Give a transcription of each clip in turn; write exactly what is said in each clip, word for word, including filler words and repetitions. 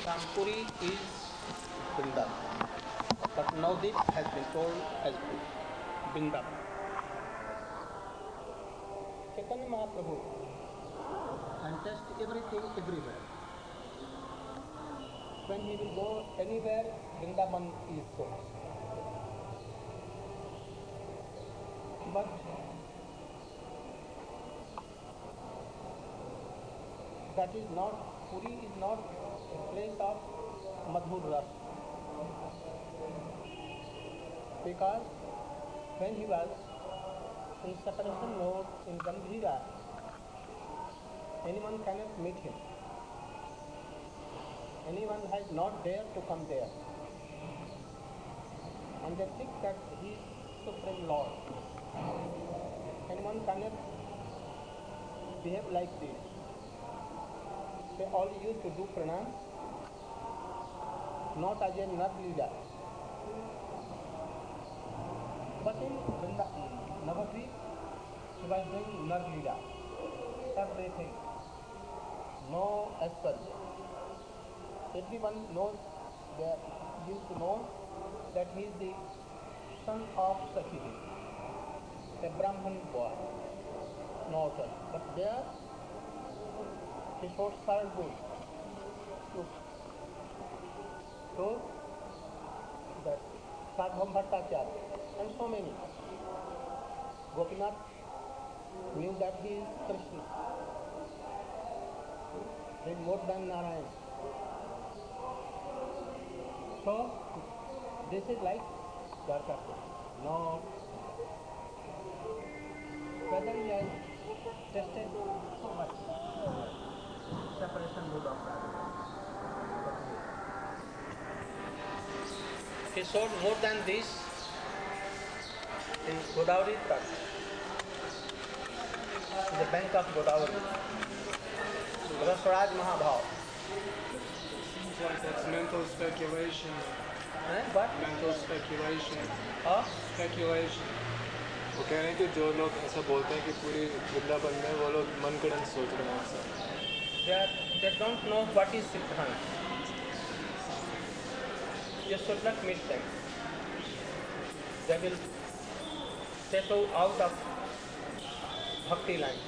Shampuri is Vrindavan, but Navdip has been told as Vrindavan. Chaitanya Mahaprabhu untouched everything everywhere. When he will go anywhere, Vrindavan is source. But that is not, Puri is not a place of Madhur Ras. Because when he was in separation mode in Gambhira, anyone cannot meet him. Anyone has not dared to come there. And they think that he is Supreme Lord. Anyone cannot behave like this. They all used to do pranam, not as a Nar Leela. But in Navadvip, he was doing Nar Leela. Everything. No as such. Everyone knows, they used to know that he is the son of Sakhidevi, a Brahman boy, no other. But there, he showed childhood to, to that Sadhvam Bhattacharya and so many. Gopinath knew that he is Krishna. He is more than Narayan. So, this is like Dwarkapur. No, whether he has tested so much separation mood of Radha. He showed more than this in Godavari Tat, the bank of Godavari. Rasaraj Mahabhav. Seems like that's mental speculation. Eh? What? Mental speculation. Huh? Speculation. वो कह रहे हैं कि जो लोग ऐसा बोलते हैं कि पूरी वृंदावन में वो लोग मन गढ़ंत सोच रहे हैं ऐसा. They, are, they don't know what is Siddhanta. You should not meet them. They will take you out of bhakti line.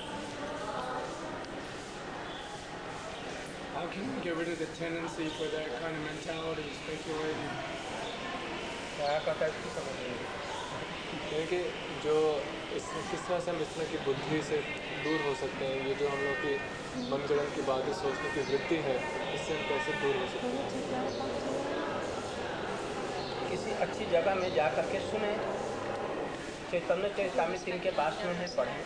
How can we get rid of the tendency for that kind of mentality, speculating? क्या कहता है इसकी समझ नहीं. क्योंकि जो इस किस तरह से हम इस तरह की बुद्धि से दूर हो सकते हैं, ये जो हम लोग की मनगढ़ंत की बातें सोचने की वृत्ति है, इससे हम कैसे दूर हो सकते हैं? किसी अच्छी जगह में जा करके सुने, चैतन्य चैतामृत इनके पास में है, पढ़ें,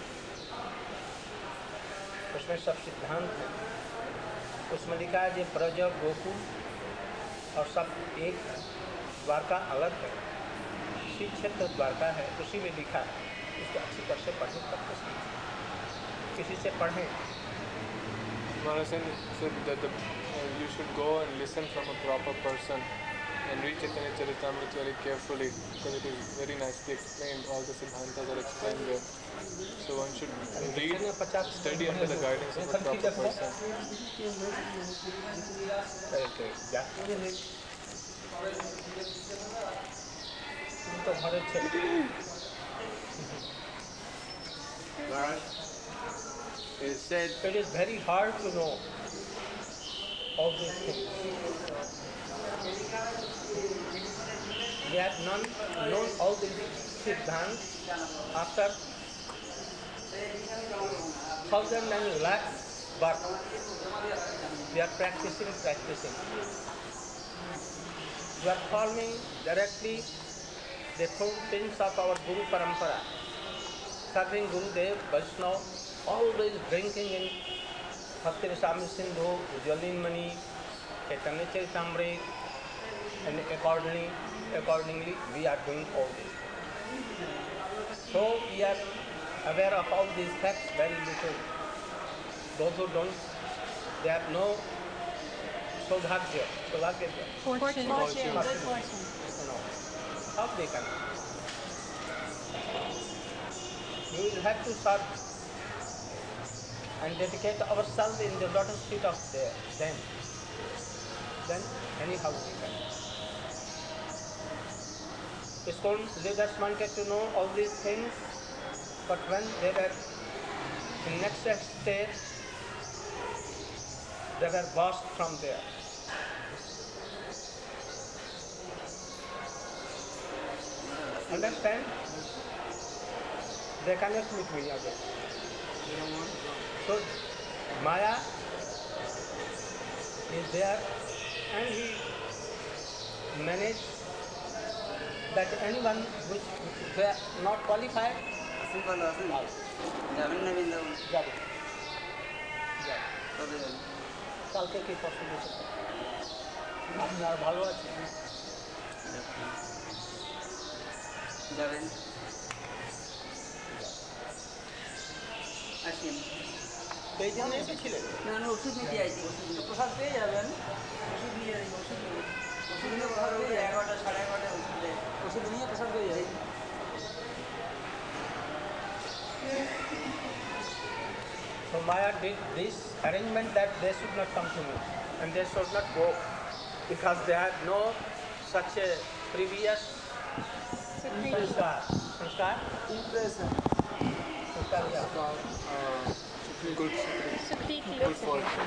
उसमें सब सिद्धांत है. उसमें लिखा है ये ब्रज गोकुल और सब एक है, द्वारका अलग है, श्री क्षेत्र द्वारका है, उसी में लिखा है. इसको अच्छी तरह से पढ़ें, तब तो सीखें. किसी से पढ़ें. Maharaj said that the, uh, you should go and listen from a proper person and read Chaitanya Charitamrita very carefully because it is very nicely explained. All the Siddhantas are explained there. So one should read, study under the guidance of a proper person. Maharaj, it is said it is very hard to know all these things. We have none, known all these siddhants after thousand and lakhs birth. We are practicing, practicing. We are following directly the footprints of our Guru Parampara, serving Gurudev, Vaishnava, always drinking in Bhakti Rasamrita Sindhu, Ujjalin Mani, Chaitanya Charitamrita, and accordingly, accordingly we are doing all this. So we are aware of all these facts very little. Those who don't, they have no saubhagya, saubhagya. Fortune. Fortune. Good fortune. No. How they can? We will have to serve and dedicate ourselves in the lotus feet of them. then anyhow we can. ISKCON leaders wanted to know all these things, but when they were in next stage, they were washed from there. Understand? They cannot meet me again. They don't want to go. So Maya is there and he managed that anyone which were not qualified, ভালো আছেন যাবেন না বৃন্দাবন যাবে যাবে। কবে যাবেন কালকে কি পছন্দ আপনার ভালো আছে যাবেন আসেন এই জন্য এসেছিলেন না আমি ওষুধ নিতে আইছি ওষুধ প্রসাদ পেয়ে যাবেন ওষুধ নিয়ে যাবেন ওষুধ নিয়ে ওষুধ নিয়ে প্রসাদ পেয়ে এগারোটা সাড়ে এগারোটায় ওষুধ দেয় ওষুধ নিয়ে প্রসাদ পেয়ে যাবেন So Maya did this arrangement that they should not come to me and they should not go because they had no such a previous sanskar. Sanskar? Impression. Sanskar, yeah. Called, uh, good, good fortune.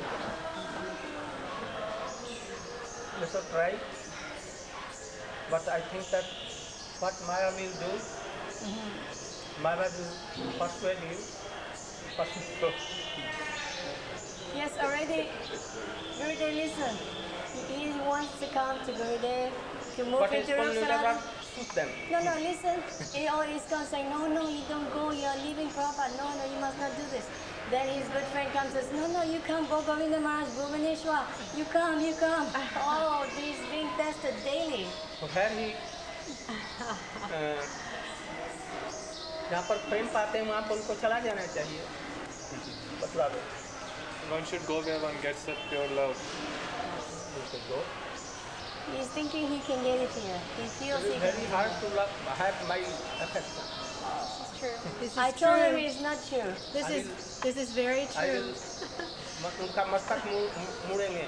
They should try. But I think that what Maya will do, Maya will persuade you. Persuade. Yes, already. Gurudev, listen. He wants to come to Gurudev to move But into ISKCON leader Ramsarada. not suit them. No, no, listen. He always comes saying, no, no, you don't go. You are leaving Prabhupada. No, no, you must not do this. Then his good friend comes and says, no, no, you come. Go Govinda Maharaj, Bhuvaneshwar. You come, you come. Oh, he's being tested daily. वह ही जहाँ पर प्रेम पाते हैं वहाँ पर उनको चला जाना चाहिए बतला दो One should go where one gets that pure love. उनको दो He's thinking he can get it here. He feels he It is can very get hard it. to love, have my affection. This is I told him true. it's not true. This I is will- this is very I true. will म- उनका मस्तक मुड़- मुड़ेंगे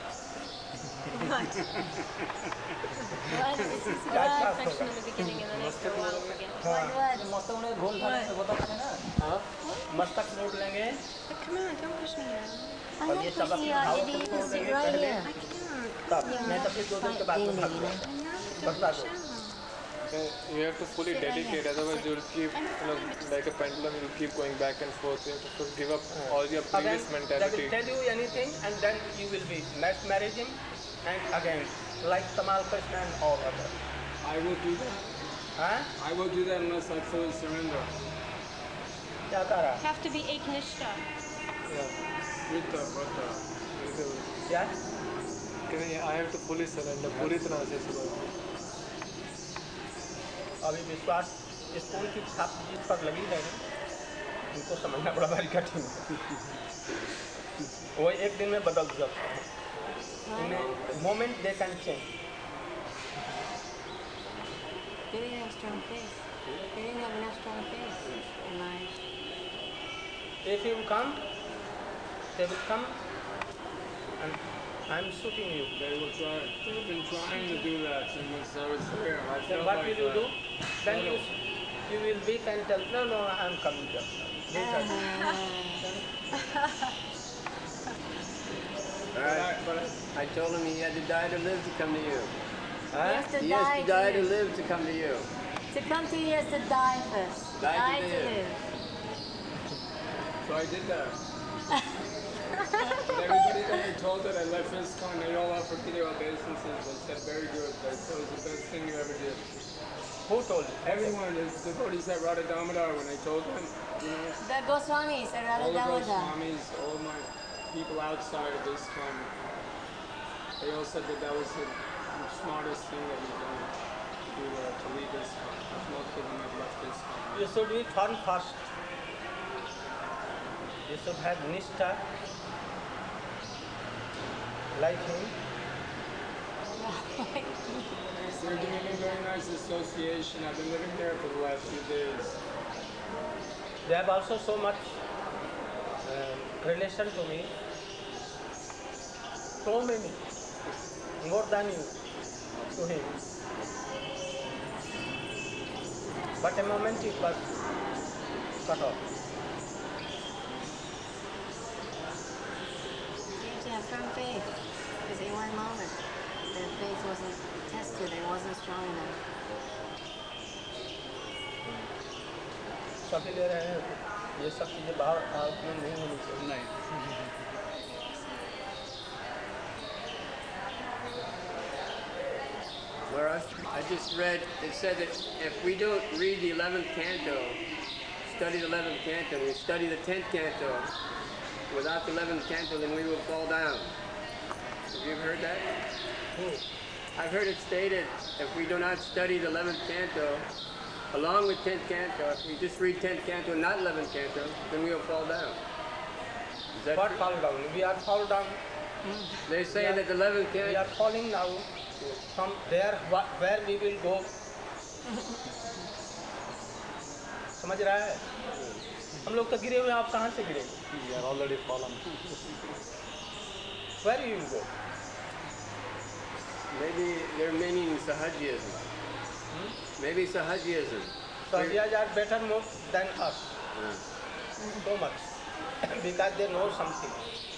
What? This is क्या what बात affection होगा? in the beginning and then after a while forget. What, what? মস্ত মনে ভুল থাকে তো কথা থাকে না हाँ मस्तक मोड़ लेंगे But come on, don't push me now. I'm और not ये सब pushing अपने you out. भावों Eddie, को you तोड़ can sit देंगे right पहले here. I can't. तब Yeah, नहीं तो फिर दो दिन के बाद में भाग जाओ। I know. बतला Don't दो push out. Uh, You have to fully Sit right dedicate, here. otherwise you'll keep, you know, like a pendulum, you'll keep going back and forth. You have to sort of give up all your Again, previous they will mentality. tell you anything and then you will be mass marrying and again like Tamal Krishna and all others. I will do that. हाँ I will do that unless I fully surrender. क्या कर रहा Have to be eknishta. Yeah. Rita, Rita. क्या Can I, I have to fully surrender, पूरी तरह से surrender. अभी विश्वास स्कूल की छाप जिस पर लगी है ना उनको समझना बड़ा भारी कठिन है वो एक दिन में बदल सकता है moment they can change You didn't have strong faith. You didn't have enough strong faith in life. If you come, they will come and I'm shooting you. They will try. They've been trying to do that since I was here. I Then felt what like will you that. do? Then you, you will weak and tell, no, no, I'm coming just now. Later. All right. But I, I told him he had to die to live to come to you. He Huh? has to He die, has to die to live. live to come to you. To come to you, he has to die first. Die to die to live. live. so I did that. But everybody that I told that I left ISKCON, they all offered video obeisances. They said very good. They said it was the best thing you ever did. Who told you? Everyone, the devotees at Radha Damodar, when I told them, you know, The Goswamis, all Radha of those Damodar. swamis, all my people outside of ISKCON, they all said that that was the smartest thing that you've done to do uh, to leave ISKCON. Because most of them have left ISKCON. You should be firm first. You should have Nishtha like him. They're giving me very nice association. I've been living there for the last few days. They have also so much uh, relation to me. So many. more than you to him. But a moment it was cut off. You have to have firm faith. Because in one moment, their faith wasn't tested, it wasn't strong enough. सभी ले रहे हैं ये सब चीज़ें बाहर out में नहीं होनी चाहिए नहीं Whereas I just read, it said that if we don't read the eleventh canto, study the eleventh canto, we study the tenth canto, without the eleventh canto, then we will fall down. Have you ever heard that? I've heard it stated, if we do not study the eleventh canto, along with tenth canto, if we just read tenth canto and not eleventh canto, then we will fall down. Is that What true? fall down? We are fall down. They say that the eleventh We canto, are falling now from there wh- where we will go. समझ रहा है हम लोग तो गिरे हुए हैं, आप कहाँ से गिरे? We are already fallen. Where you will go? maybe they're meaning Sahajiyism. Maybe Sahajiyism. So they are better more than us. Yeah. So much because they know something.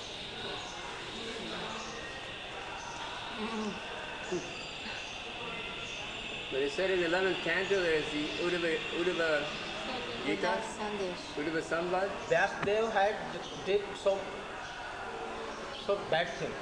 But it said in the eleventh canto there's the Uddhava, Uddhava Gita, That's Sandesh. Uddhava Samvad. Vyasdev had did so so bad thing.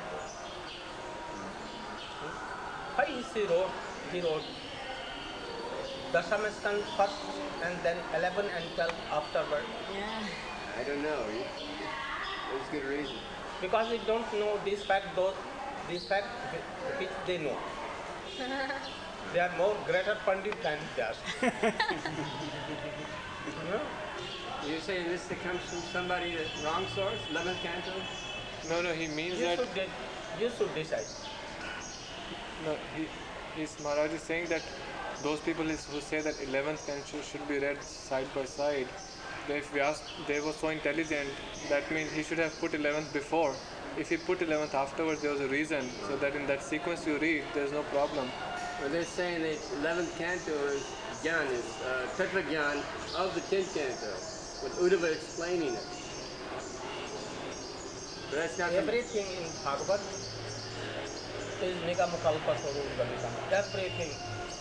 Why is he wrote? He wrote Dasamaskan first and then eleven and twelve afterward. Yeah. I don't know. There's good reason. Because we don't know this fact, those this fact which they know. They are more greater pandit than Vyas. You know? You're saying this that comes from somebody, the wrong source, eleventh canto? No, no, he means You that. should de- you should decide. No, he, he's Maharaj is saying that those people is, who say that eleventh canto should be read side by side, that if Vyas they were so intelligent, that means he should have put eleventh before. If he put eleventh afterwards, there was a reason, so that in that sequence you read, there's no problem. Well, they're saying that eleventh canto is Gyan, is uh, Tattva Gyan of the tenth canto, with Uddhava explaining it. But that's not the, Everything in Bhagavad is Nigamukalpa Swarup Galitam. Everything.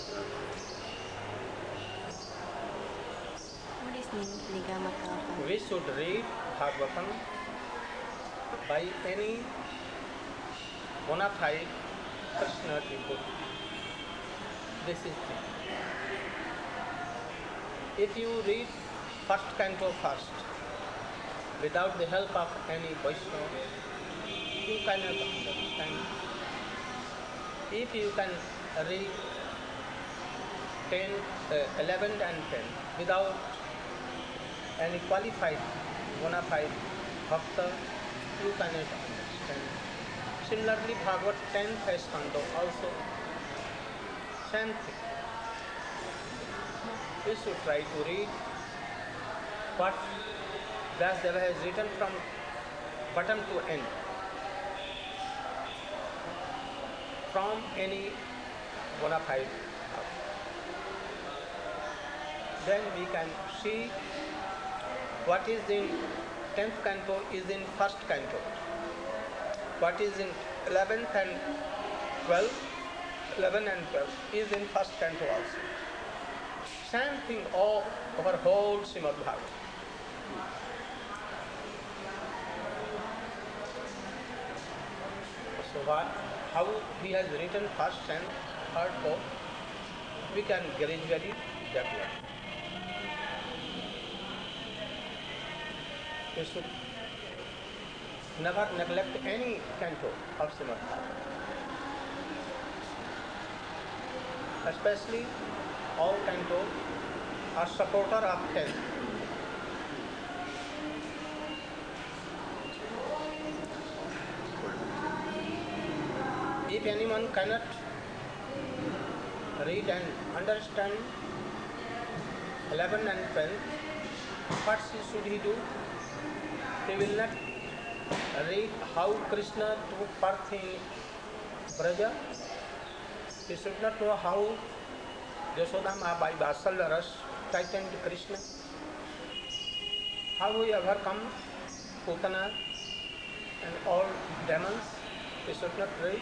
What is Nigamakapa? We should read Bhagavatam by any bona fide Krishna devotee. This is it. If you read first canto first, without the help of any Vaishnava, you cannot understand. If you can read ten, uh, eleven and ten without any qualified, bona fide bhakta, you cannot understand. Similarly, Bhagavad tenth canto also, same thing. We should try to read what Vyasdeva has written from bottom to end, from any bona fide bhakta. Then we can see what is in tenth canto is in first canto, what is in eleventh and twelfth, eleven and twelve is in first canto also. Same thing all over whole Srimad Bhagavatam. So what, how he has written first and third, fourth, we can gradually develop. We should never neglect any canto of Srimad Bhagavatam. Especially all canto are supporter of tenth. If anyone cannot read and understand eleven and twelve, what should he do? He will not read how Krishna took birth in Braja, he should not know how Yasodama by Vatsalya Ras tightened Krishna, how he overcome Putana and all demons. He should not read.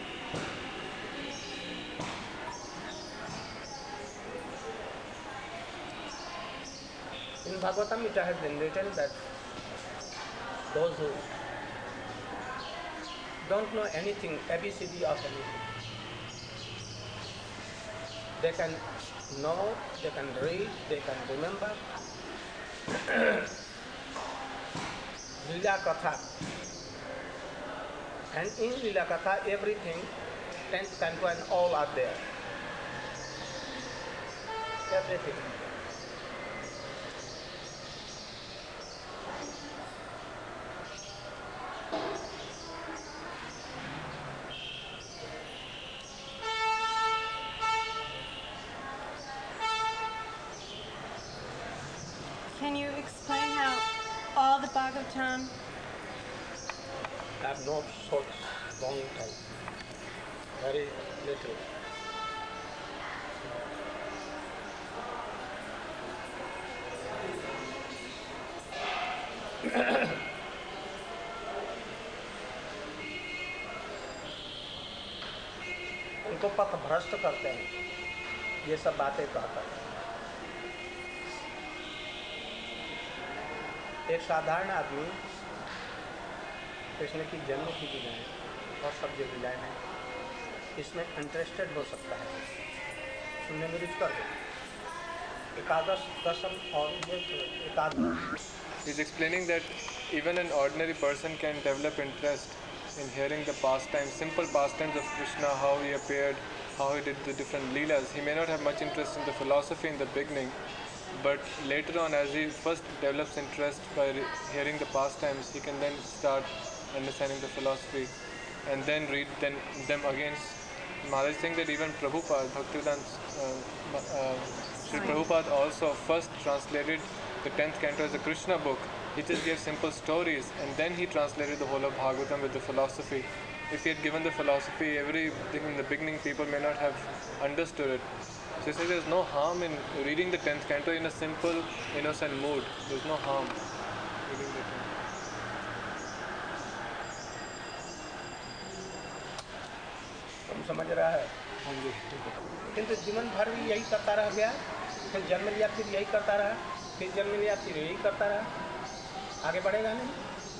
In Bhagavatam it has been written that those who don't know anything, A B C D of anything, they can know, they can read, they can remember Lila Katha. And in Lila Katha everything, tenth canto and all are there. Everything. Can you explain how all the Bhagavatam? I have no so long time. Very little. उनको पथ भ्रष्ट करते हैं, ये सब बातें कहता है। एक साधारण आदमी कृष्ण की जन्म की लीलाएं और सब जो लीलाएं हैं इसमें इंटरेस्टेड हो सकता है, सुनने में रुचि कर दे। एकादश दशम और ये एकादश He is explaining that even an ordinary person can develop interest in hearing the pastimes, simple pastimes of Krishna, how he appeared, how he did the different leelas. He may not have much interest in the philosophy in the beginning, but later on, as he first develops interest by re- hearing the pastimes, he can then start understanding the philosophy and then read then, them again. Maharaj is saying that even Prabhupada, Bhaktivedanta, uh, uh, Sri Prabhupada also first translated the tenth canto as a Krishna book. He just gave simple stories and then he translated the whole of Bhagavatam with the philosophy. If he had given the philosophy, everything in the beginning, people may not have understood it. So he says there's no harm in reading the tenth canto in a simple, innocent mood. There's no harm reading the tenth. तुम समझ रहा है? किंतु जीवन भर भी यही करता रह गया, फिर जन्म लिया फिर यही करता रहा, फिर जन्म लिया फिर यही करता रहा, आगे बढ़ेगा नहीं।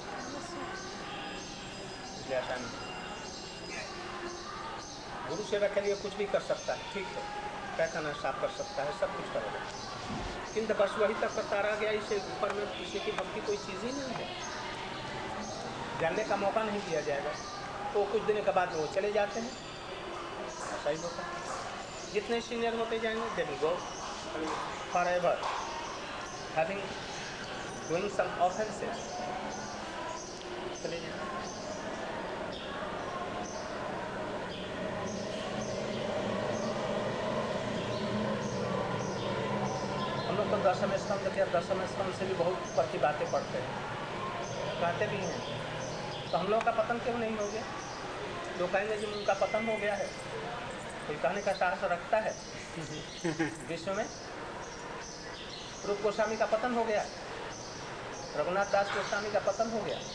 ऐसा नहीं। गुरु सेवा के लिए कुछ भी कर सकता है, ठीक है, पैखाना साफ कर सकता है, सब कुछ करेगा, किंतु बस वही तक करता रह गया। इससे ऊपर में किसी की भक्ति कोई चीज़ ही नहीं है, जानने का मौका नहीं दिया जाएगा, तो कुछ दिन के बाद वो चले जाते हैं। ऐसा ही होता है, जितने सीनियर होते जाएंगे they will go forever having doing some offences, चले जाएंगे। हम लोग तो दसम स्कंद के दसम स्कंद से भी बहुत ऊपर की बातें पढ़ते हैं, कहते भी हैं, तो हम लोग का पतन क्यों नहीं हो गया? लोग कहेंगे जी उनका पतन हो गया है, कोई कहने का साहस रखता है विश्व में? रूप गोस्वामी का पतन हो गया, रघुनाथ दास गोस्वामी का पतन हो गया।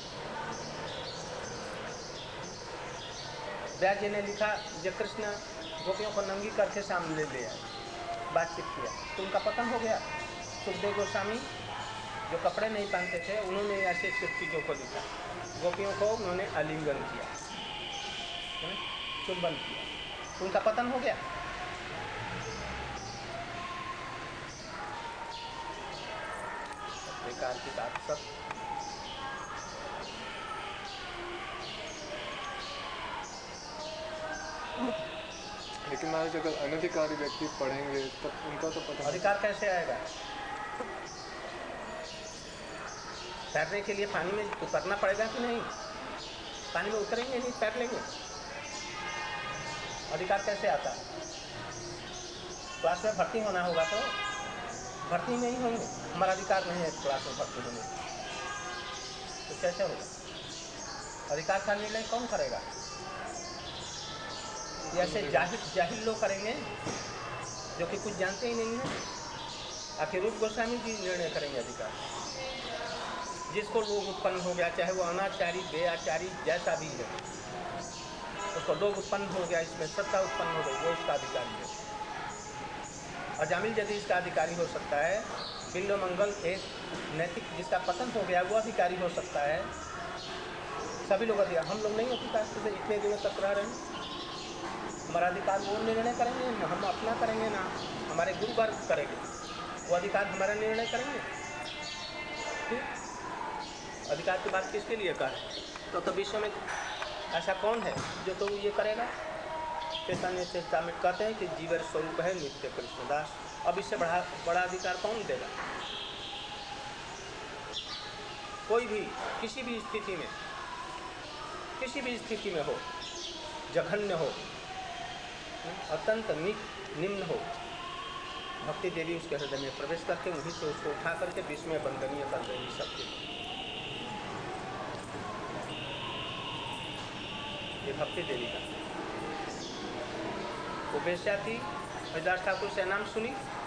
व्यास जी ने लिखा जब कृष्ण गोपियों को नंगी करके सामने ले आए, बातचीत किया, तो उनका पतन हो गया। सुखदेव गोस्वामी जो कपड़े नहीं पहनते थे, उन्होंने ऐसे चीज़ों को लिखा, गोपियों को उन्होंने आलिंगन किया, चुंबन किया, तो उनका पतन हो गया। बेकार की बात सब। लेकिन महाराज अगर अनधिकारी व्यक्ति पढ़ेंगे तब उनका तो पता अधिकार कैसे आएगा? तैरने के लिए पानी में उतरना पड़ेगा कि नहीं? पानी में उतरेंगे नहीं, तैर लेंगे, अधिकार कैसे आता है? क्लास में भर्ती होना होगा तो भर्ती नहीं होंगे, हमारा अधिकार नहीं है क्लास में भर्ती होने, तो कैसे होगा? अधिकार का निर्णय कौन करेगा? ऐसे जाहिल जाहिल लोग करेंगे जो कि कुछ जानते ही नहीं हैं। आखिर रूप गोस्वामी जी निर्णय करेंगे अधिकार। जिसको लोग उत्पन्न हो गया, चाहे वो अनाचारी बेआचारी जैसा भी है, उसको लोग उत्पन्न हो गया, इसमें सत्ता उत्पन्न हो गई, वो इसका अधिकारी है। अजामिल यदि इसका अधिकारी हो सकता है, बिल्व मंगल एक नैतिक जिसका पतन हो गया वो अधिकारी हो सकता है, सभी लोग अधिकार। हम लोग नहीं अधिकार से इतने दिनों तक रह रहे हैं। हमारा अधिकार वो निर्णय करेंगे, हम अपना करेंगे ना, हमारे गुरु वर्ग करेंगे, वो अधिकार हमारा निर्णय करेंगे। ठीक? अधिकार की बात किसके लिए कर? तो तो विश्व में ऐसा कौन है जो तो ये करेगा? चैतन्य चेतामृत कहते हैं कि जीवन स्वरूप है नित्य कृष्णदास। अब इससे बड़ा बड़ा अधिकार कौन देगा? कोई भी किसी भी स्थिति में किसी भी स्थिति में हो, जघन्य हो, अत्यंत निम्न हो, भक्ति देवी उसके हृदय में प्रवेश करके वहीं से उसको उठा करके विश्व में वंदनीय कर देंगी सबके। ये भक्ति देवी का वो बेस्या थी। हरिदास ठाकुर से नाम सुनी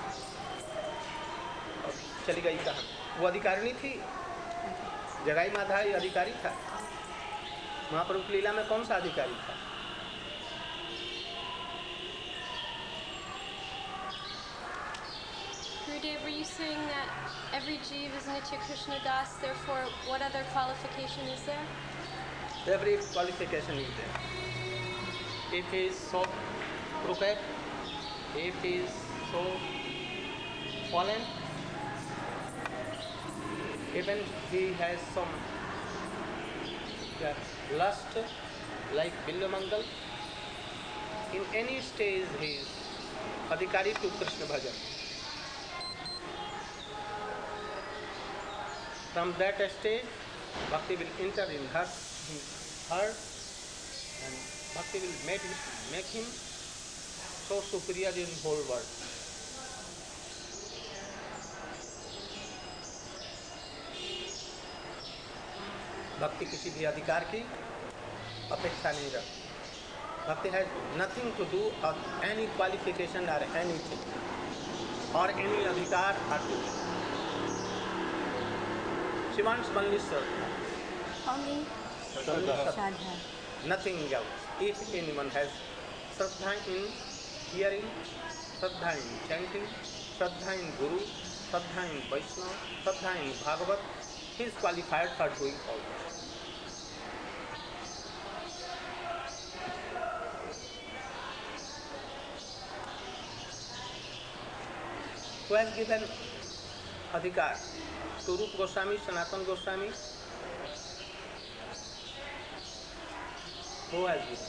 और चली गई कहाँ। वो अधिकारिणी थी, जगाई माधाई अधिकारी था। महाप्रभु की लीला में कौन सा अधिकारी था? Gurudev, were you saying that every jeev is Nitya Krishna Das, therefore what other qualification is there? Every qualification is there. If he is so crooked, if he is so fallen, even he has some yeah, lust like Bilvamangal, in any stage he is adhikari to Krishna bhajan. From that stage, bhakti will enter in her, in her and bhakti will make him, make him so superior in whole world. भक्ति किसी भी अधिकार की अपेक्षा नहीं रखती। भक्ति has nothing to do or any qualification or anything or any अधिकार or duty. She wants only Shraddha. Only Only Shraddha. Shraddha. Nothing else. If anyone has Shraddha in hearing, Shraddha in chanting, Shraddha in Guru, Shraddha in Vaishnava, Shraddha in Bhagavat, he is qualified for doing all this. Who has given adhikar to Rupa Goswami, Sanatana Goswami? Who has given?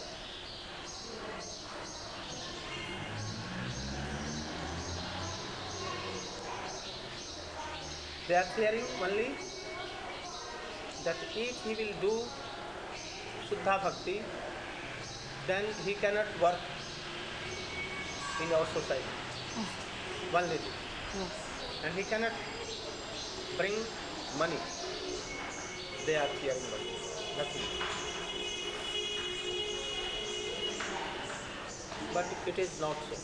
They are clearing only that if he will do Shuddha Bhakti, then he cannot work in our society. Only this. Yes. And he cannot bring money. They are clearing money. Nothing. But it is not so.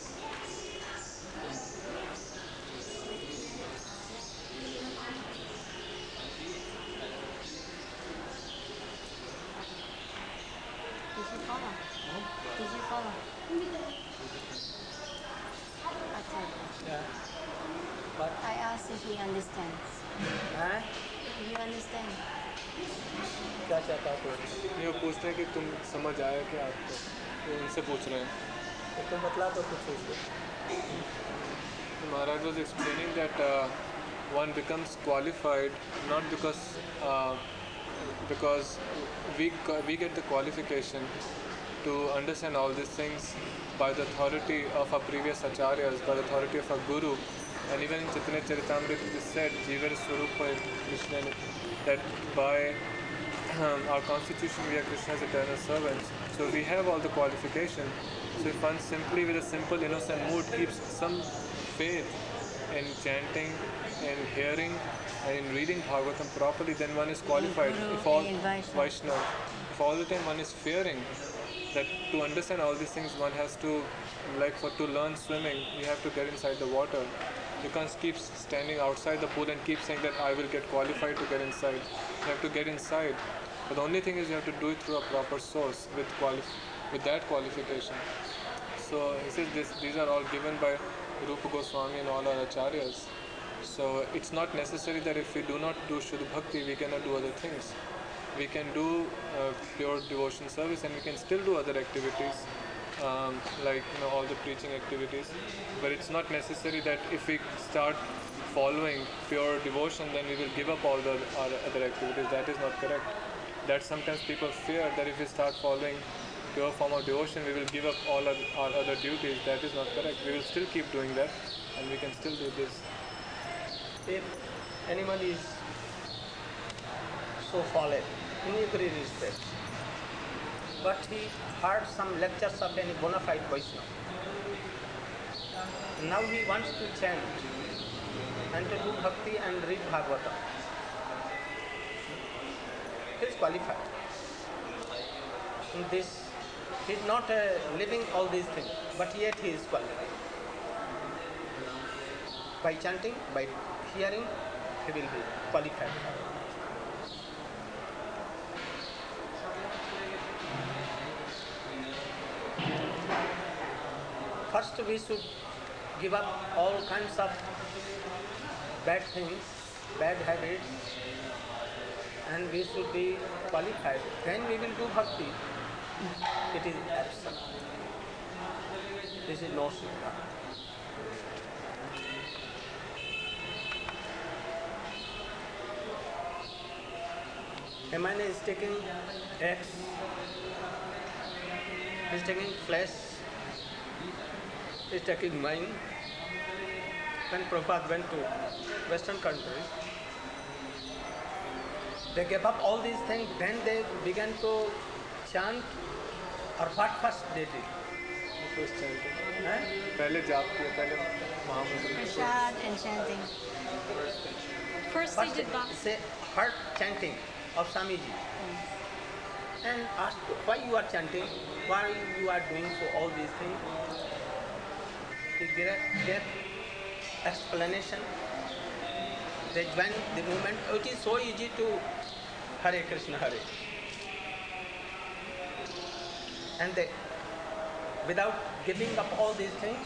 Did you follow? Did you follow? That's okay. Yeah. But I asked if he understands. हाँ? Do you understand? क्या चाहता तो ये वो पूछते हैं कि तुम समझ आया क्या आपको, वो उनसे पूछ रहे हैं. तुम बतला तो कुछ उसको. Maharaj was explaining that uh, one becomes qualified not because uh, because we we get the qualification to understand all these things by the authority of our previous acharyas, by the authority of our guru, and even in Chaitanya Charitamrita it is said, Jiva Swarupa Krishna, that by um, our constitution we are Krishna's eternal servants. So we have all the qualification. So if one simply with a simple innocent mood keeps some faith in chanting and hearing and in reading Bhagavatam properly, then one is qualified. Guru If all and Vaishnava. Vaishnava, if all the time one is fearing that to understand all these things one has to, like for to learn swimming, you have to get inside the water. You can't keep standing outside the pool and keep saying that I will get qualified to get inside. You have to get inside. But the only thing is you have to do it through a proper source with quali- with that qualification. So he says this, these are all given by Rupa Goswami and all our acharyas. So it's not necessary that if we do not do Shuddha Bhakti, we cannot do other things. We can do uh, pure devotion service and we can still do other activities, um, like you know all the preaching activities. But it's not necessary that if we start following pure devotion, then we will give up all the our other activities. That is not correct. That sometimes people fear that if we start following pure form of devotion, we will give up all our, our other duties. That is not correct. We will still keep doing that, and we can still do this. If anyone is so fallen in every respect, but he heard some lectures of any bona fide Vaishnava, now he wants to chant and to do bhakti and read Bhagavatam. He is qualified. In this, he is not uh, living all these things, but yet he is qualified. By chanting, by hearing, he will be qualified. First, we should give up all kinds of bad things, bad habits, and we should be qualified. Then we will do bhakti. It is absent. This is no secret. A man is taking eggs, he is taking flesh, he is taking wine. When Prabhupada went to Western countries, they gave up all these things, then they began to chant, or what first they did? First chanting. Eh? पहले जाप किया, पहले महामंत्र. Prasad and chanting. First First they did bhakti. say heard chanting of Swamiji and asked why you are chanting, why you are doing so all these things. He gave, gave explanation. They joined the movement. It is so easy to Hare Krishna Hare. And they, without giving up all these things,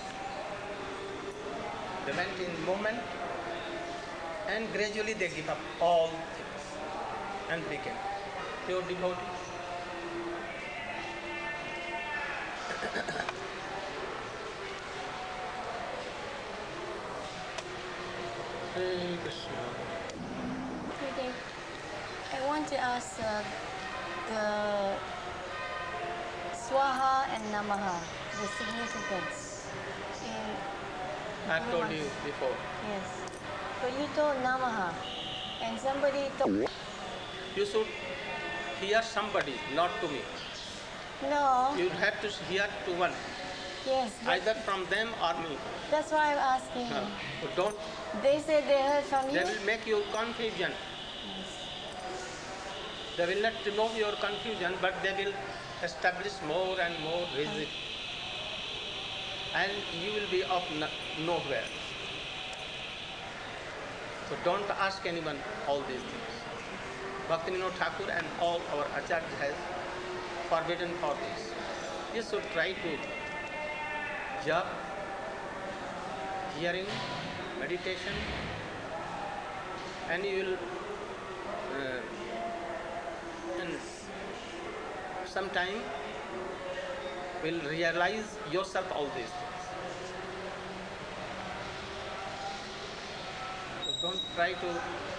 they went in movement and gradually they give up all things and became pure devotee. Hare Krishna. Okay. I want to ask uh, the Swaha and Namaha, the significance. In, I told you before. yes. So you told Namaha, and somebody told. You should hear somebody, not to me. No. You have to hear to one, Yes. but either from them or me. That's why I'm asking Uh, you. don't. They said they heard from They you. will make you confusion. They will not remove your confusion, but they will establish more and more rigid. And you will be of no- nowhere. So don't ask anyone all these things. Bhaktivinoda Thakur and all our acharyas has forbidden for this. You should try to jap, hearing, meditation, and you will uh, in some time will realize yourself all these things. So don't try to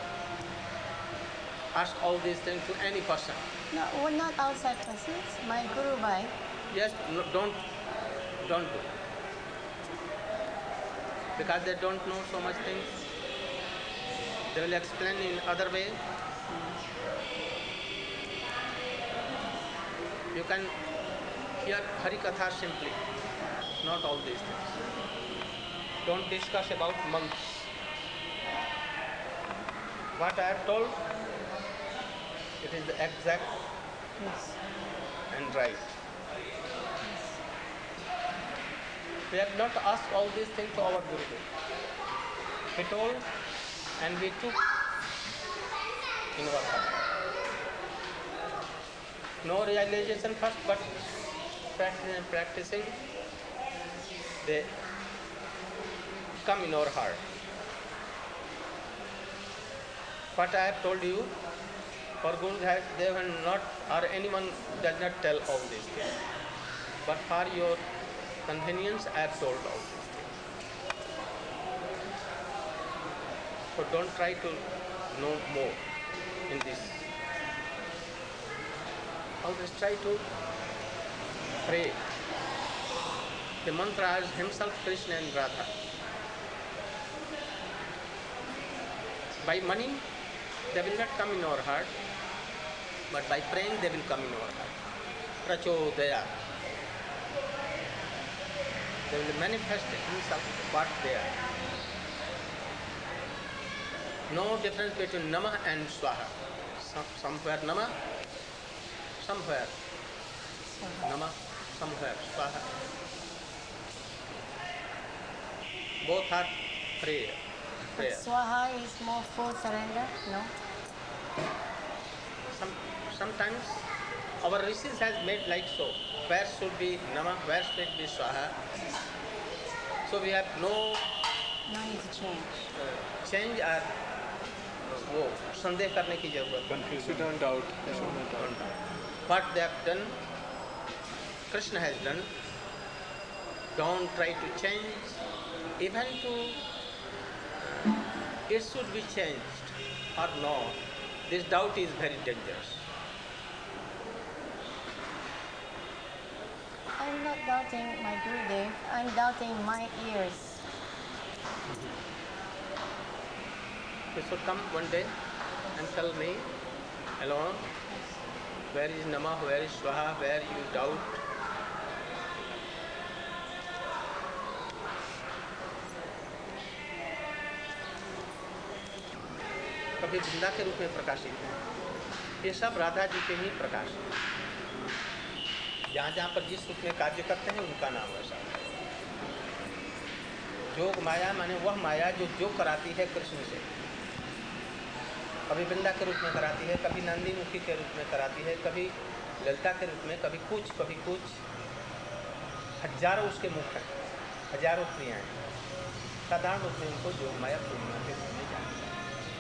ask all these things to any person. No, we're not outside persons. My Guru Bhai. Yes, no, don't, don't do. Because they don't know so much things. They will explain in other way. You can hear Hari Katha simply, not all these things. Don't discuss about monks. What I have told, it is the exact Yes. and right. We have not asked all these things to our Gurudev. He told and we took in our heart. No realization first, but practicing, practicing they come in our heart. What I have told you, for Guru has, they have not, or anyone does not tell all these things. But for your convenience, I have told all these things. So don't try to know more in this. Always try to pray. The mantra is himself, Krishna and Radha. By money, they will not come in our heart, but by praying, they will come in our heart. Prachodaya. They will manifest himself what they are. No difference between Namah and Swaha. Some, somewhere Namah, somewhere Namah, somewhere Swaha. Both are prayer. But prayer. Swaha is more full surrender, no? Some, sometimes our rishis has made like so. Where should be Namah, where should be Swaha. So we have no No need to change. uh, change or वो संदेह करने की जरूरत You shouldn't doubt. You shouldn't doubt. What they have done, Krishna has done. Don't try to change. Even to it should be changed or not. This doubt is very dangerous. I'm not doubting my Gurudev, I'm doubting my ears. You should come one day and tell me alone where is Namah, where is Swaha, where you doubt. कभी वृंदा के रूप में प्रकाशित है। ये सब राधा जी के ही प्रकाश है। जहाँ जहाँ पर जिस रूप में कार्य करते हैं उनका नाम वैसा है। जोग माया माने वह माया जो जो कराती है कृष्ण से। कभी वृंदा के रूप में कराती है, कभी नंदी मुखी के रूप में कराती है, कभी ललिता के रूप में, कभी कुछ कभी कुछ। हजारों उसके मुख हैं, हजारों क्रियाएं। साधारण रूप में उनको जोग माया पूर्णिमा के रूप में जाना जाता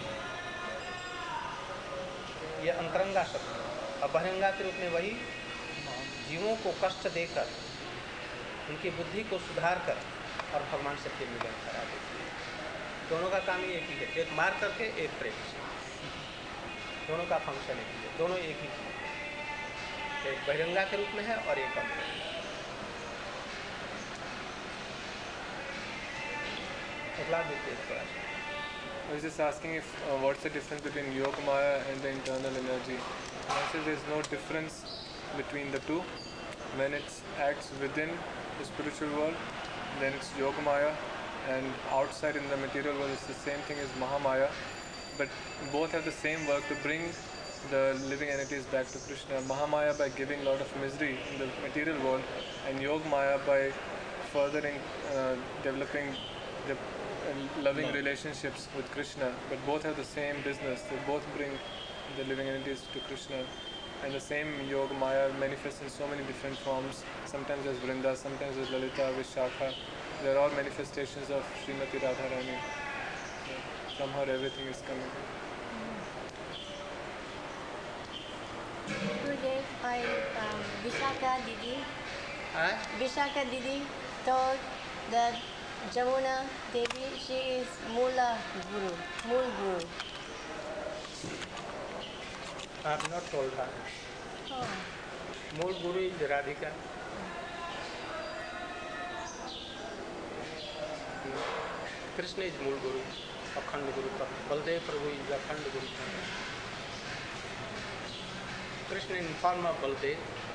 है। ये अंतरंगा शक्ति और बहिरंगा के रूप में वही जीवों को कष्ट देकर उनकी बुद्धि को सुधार कर और भगवान से फिर मिलन करा देती है। दोनों का काम ही एक ही है, एक मार करके एक प्रेम से। दोनों का फंक्शन एक ही है, दोनों एक ही चीज है। एक बहिरंगा के रूप में है और एक अंतरंगा। अगला देखिए थोड़ा सा। I was just asking if uh, what's the difference between Yoga Maya and the internal energy. And I said there's no difference between the two. When it acts within the spiritual world, then it's Yoga Maya, and outside in the material world it's the same thing as Mahamaya. But both have the same work to bring the living entities back to Krishna. Mahamaya by giving a lot of misery in the material world, and Yoga Maya by furthering, uh, developing the uh, loving relationships with Krishna. But both have the same business. They both bring the living entities to Krishna. And the same Yoga Maya manifests in so many different forms, sometimes as Vrinda, sometimes as Lalita, Vishakha. They are all manifestations of Srimati Radharani. So from her everything is coming. Gurudev, I, um, Vishaka Didi, हाँ? Vishaka Didi told that Jamuna Devi, she is Mula Guru, Mool Guru. I have not told her. Oh. मूल गुरु is Radhika. Krishna is मूल गुरु, अखंड गुरु का। बलदेव प्रभु is अखंड गुरु का। Krishna in form of Baldev,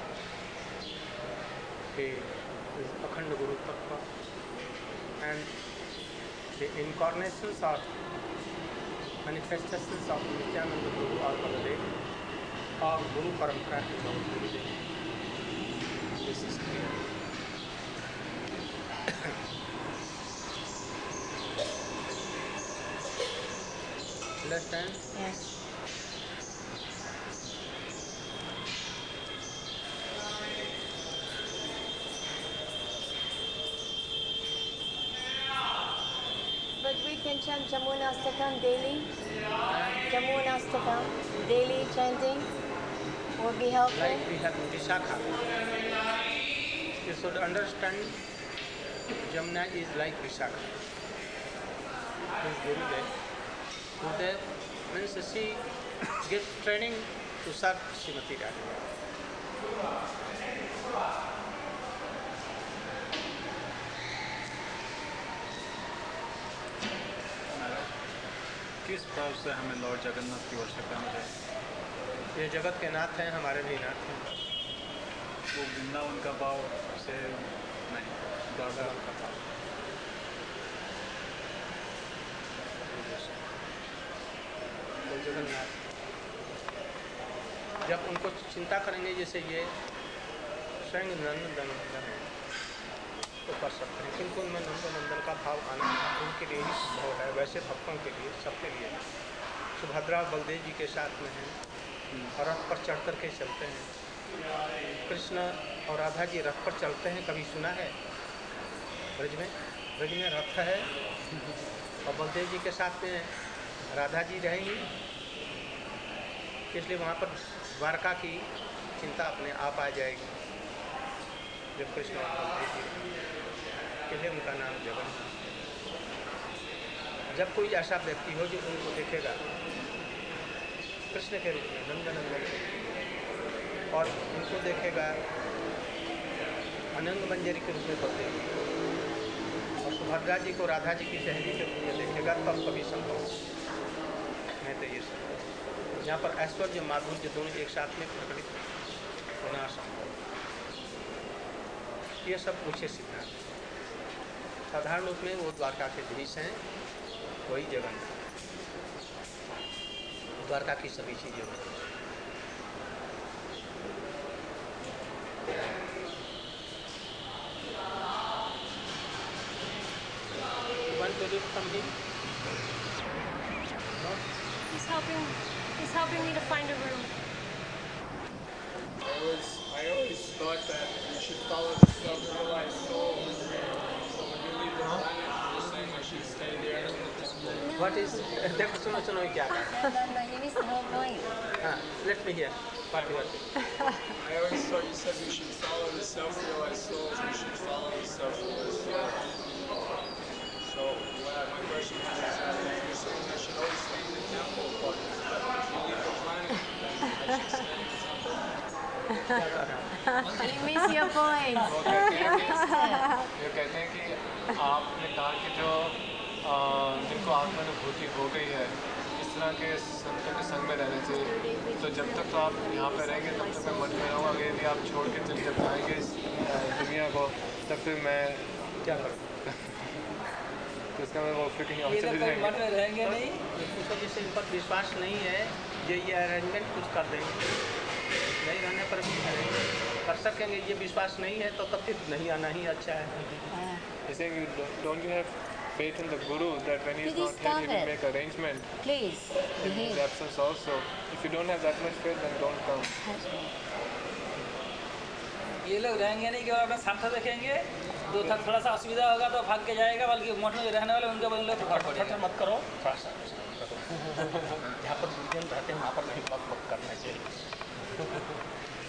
he is अखंड गुरु तत्व, and the incarnations are manifestations of Nityananda Guru or Baladev or Guru Parampara is our Gurudev. This is clear. Understand? Yes. But we can chant Jamunastakam daily. Jamunastakam, daily chanting would be helpful. Like we have Vishakha. You should understand Jamuna is like Vishakha. His Gurudev. Gurudev means she gives training to serve Srimati Radha. किस भाव से हमें Lord Jagannath की वर्षा करनी चाहिए? ये जगत के नाथ हैं, हमारे भी नाथ हैं। वो वृंदावन का भाव से नहीं, द्वारका का भाव। वो जगन्नाथ जब उनको चिंता करेंगे, जैसे ये स्वयं नंदन है तो कर सकते हैं, किंतु उनमें नंद नंदन का भाव आना उनके लिए ही संभव है। वैसे भक्तों के लिए, सबके लिए सुभद्रा बलदेव जी के साथ में हैं और रथ पर चढ़ कर के चलते हैं। कृष्ण और राधा जी रथ पर चलते हैं, कभी सुना है? ब्रज में ब्रज में रथ है और बलदेव जी के साथ में राधा जी रहेंगी, इसलिए वहाँ पर द्वारका की चिंता अपने आप आ जाएगी। जब कृष्ण और बलदेव जी, इसलिए उनका नाम जगन्नाथ। जब कोई ऐसा व्यक्ति हो जो उनको देखेगा कृष्ण के रूप में, नंदनंदन, और उनको देखेगा अनंग मंजरी के रूप में बोलते हैं, और सुभद्रा जी को राधा जी की सहेली के रूप में देखेगा, तब कभी संभव नहीं तो ये सब यहाँ पर ऐश्वर्य माधुर्य दोनों एक साथ में प्रकटित होना संभव। ये सब ऊँचे सिद्धांत। साधारण रूप में वो द्वारका के धीश हैं, वही जगन्नाथ। द्वारका की सभी चीजें होती हैं। You want to read from him? No? He's helping. He's helping me to find a room. I always, I always thought that you should follow the self-realized soul. So when you leave the planet, you're saying I should stay there in the temple. What is? देखो सुनो सुनो ये क्या है? No, no, no, you missed the whole point. हाँ, let me hear. What you are saying? I always thought you said we should follow the self-realized souls. We should follow the self-realized souls. So well, my question is, is that if you're saying I should always stay in the temple, but if you leave the planet, then I should stay in the temple. क्या कर रहा है? You missed your point. वो कहते हैं कि ये कहते हैं कि आपने कहा कि जो अ, जिनको आत्मानुभूति हो गई है, इस तरह के संतों के संग में रहने चाहिए। तो जब तक तो आप यहाँ पे रहेंगे तब तक मैं मठ में रहूँगा। अगर यदि आप छोड़ के चले जब जाएंगे इस अ, दुनिया को, तब फिर मैं क्या करूँ? तो इसका मैं वो फिर कहीं और ये चले तो कोई मठ जाएंगे। में रहेंगे नहीं। ये पूछो जिससे इन पर विश्वास नहीं है, ये ये अरेंजमेंट कुछ कर देंगे, नहीं रहने पर भी करेंगे, कर सकेंगे। ये विश्वास नहीं है तो तब फिर नहीं आना ही अच्छा है। He's saying, you don't, don't you have faith in the Guru that when he's Please not here, stop he will it. make arrangement Please, in his behave. absence also. If you don't have that much faith, then don't come. ये लोग रहेंगे नहीं, केवल अपना स्वार्थ देखेंगे। तो थोड़ा थोड़ा सा असुविधा होगा तो भाग के जाएगा, बल्कि मठ में रहने वाले उनके बदले प्रभाव ठट्ठा पड़ेगा। मत करो, थोड़ा सा जहाँ पर विद्यन रहते हैं वहाँ पर नहीं बक बक करना चाहिए।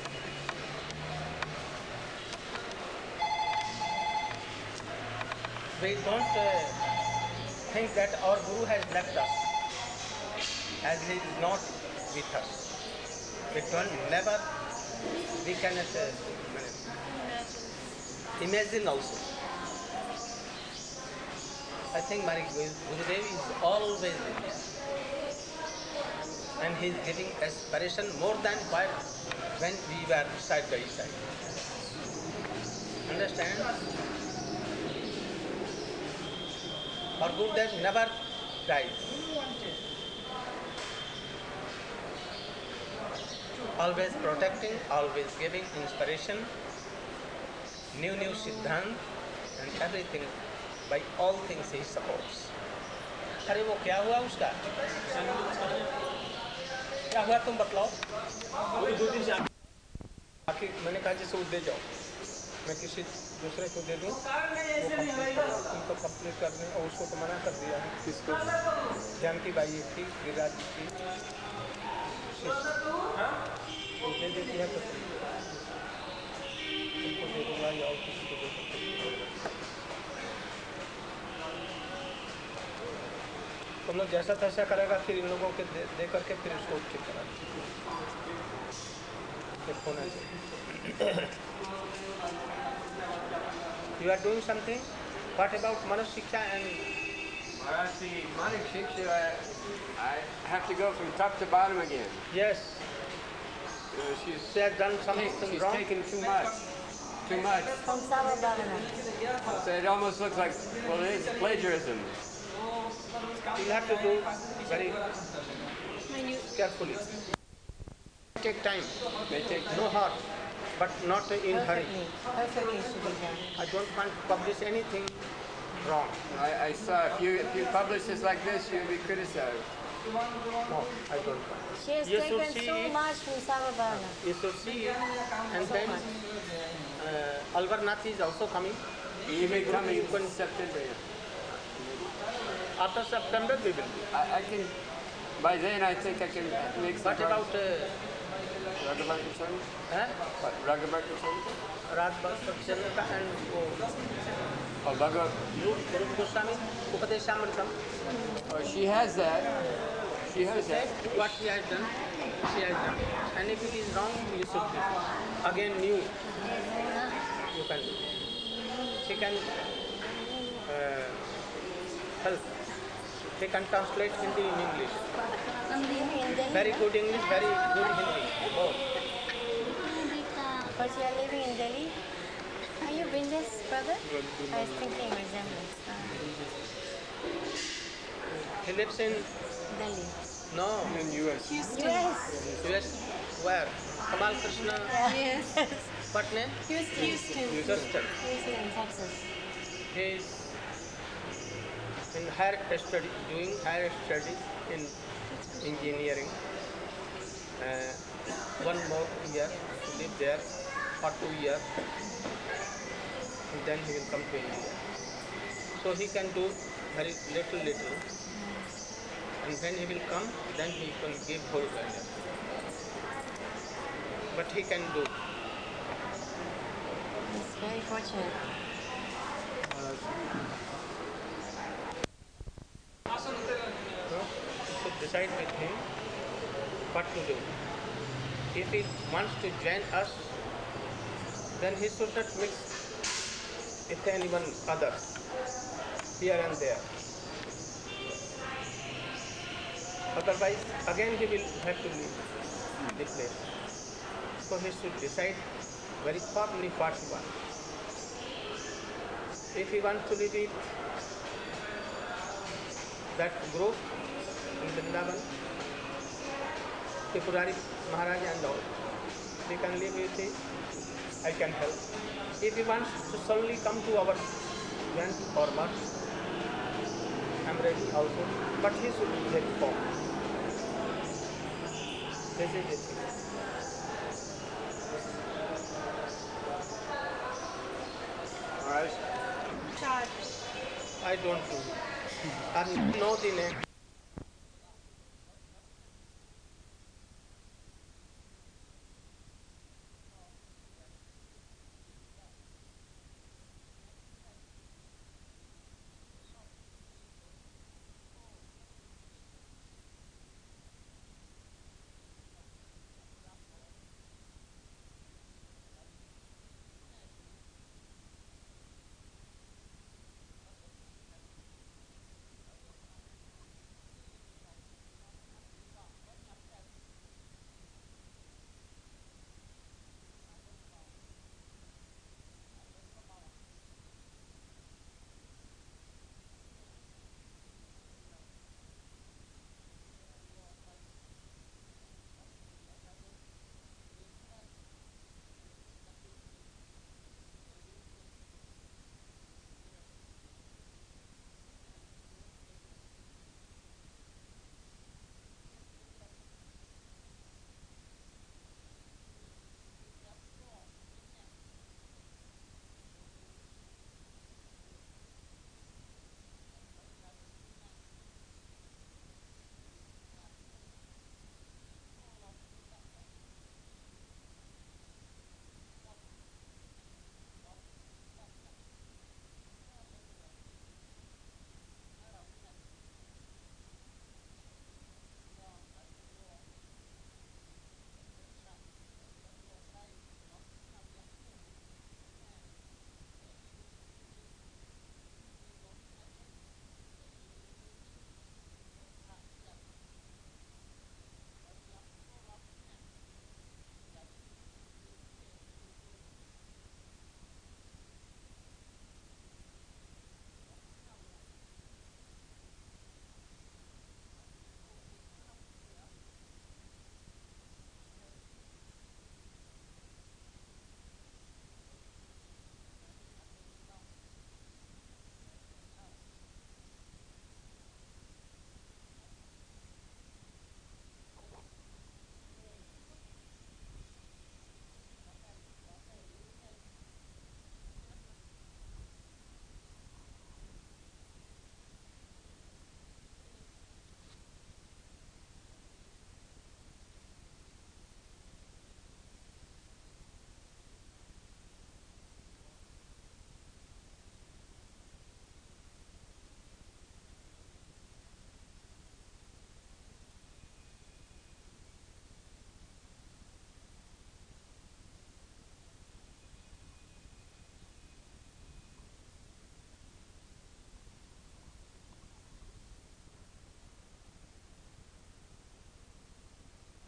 We don't uh, think that our Guru has left us, as he is not with us. We don't never, we cannot uh, imagine also. I think my Gurudev is always with us. And he is giving aspiration more than while when we were side by side. Understand? Our Gurudev never dies. Always protecting, always giving inspiration, new new siddhant, and everything. By all things he supports. अरे वो क्या हुआ उसका? क्या हुआ तुम बतलाओ। बाकी मैंने कहा जैसे वो दे जाओ, मैं किसी दूसरे को दे दूँ वो कंप्लीट कर, तुमको कंप्लीट कर दें, और उसको तो मना कर दिया है। किसको? जानकी बाई एक थी, गिरिराज जी की, वो दे देती है तो तुमको दे दूँगा या और किसी को दे दूँगा। तुम लोग जैसा तैसा करेगा, फिर इन लोगों के दे, दे करके फिर उसको ठीक करा होना चाहिए। You are doing something? What about Manas Shiksha and Maharaj, the Manik Shiksha, I, I have to go from top to bottom again. yes, You know, she's, she has done something she's wrong? taken too much. Too much. From Sarvabhavana. So it almost looks like, well, it is plagiarism. You'll have to do very carefully. Take time, They take no hurry, but not in hurry. Perfectly. Perfectly should be done. I don't want to publish anything wrong. I, I saw if you if you publish this like this, you'll be criticized. No, I don't want. She has You should taken see so it. much from Sarvabhavana. You should see it. And then uh, Alvarnath is also coming. You may come in You can- September. After September we will. I, I can. By then, I think I can make some. What about uh, Raghavan Swami? huh? What, Raghavan Swami? Raj Bhattacharya and oh, Oh, Bhagavat. Rup Rup Goswami, Upadeshamritam? Oh, she has that. She has that. What she has done, she has done. And if it is wrong, you should do. Again, new, you can do. She can uh, help. She can translate Hindi in English. In Delhi. Very good English, very good Hindi. Both. But you are living in Delhi? Are you Bindas, brother? I was thinking resemblance. Ah, He lives in, Delhi. no, In U S. U S. U S, where? Kamal Krishna, Yes. what name? Houston. Houston. Houston. Houston, Texas. He is in higher study, doing higher studies in engineering. Uh, one more year to live there for two years, and then he will come to India. So he can do very little, little, and when he will come, then he can give whole guidance. But he can do. He's very fortunate. No? You should decide with him what to do. If he wants to join us, then he should not mix with anyone other, here and there. Otherwise, again he will have to leave the place. So he should decide very firmly what he wants. If he wants to live with that group in Vrindavan, Tripurari Maharaj and all, we can live with it, I can help. If he wants to suddenly come to our event or what, I am ready also, but he should be very firm. This is it. All right. Charge. I don't know. I know the name.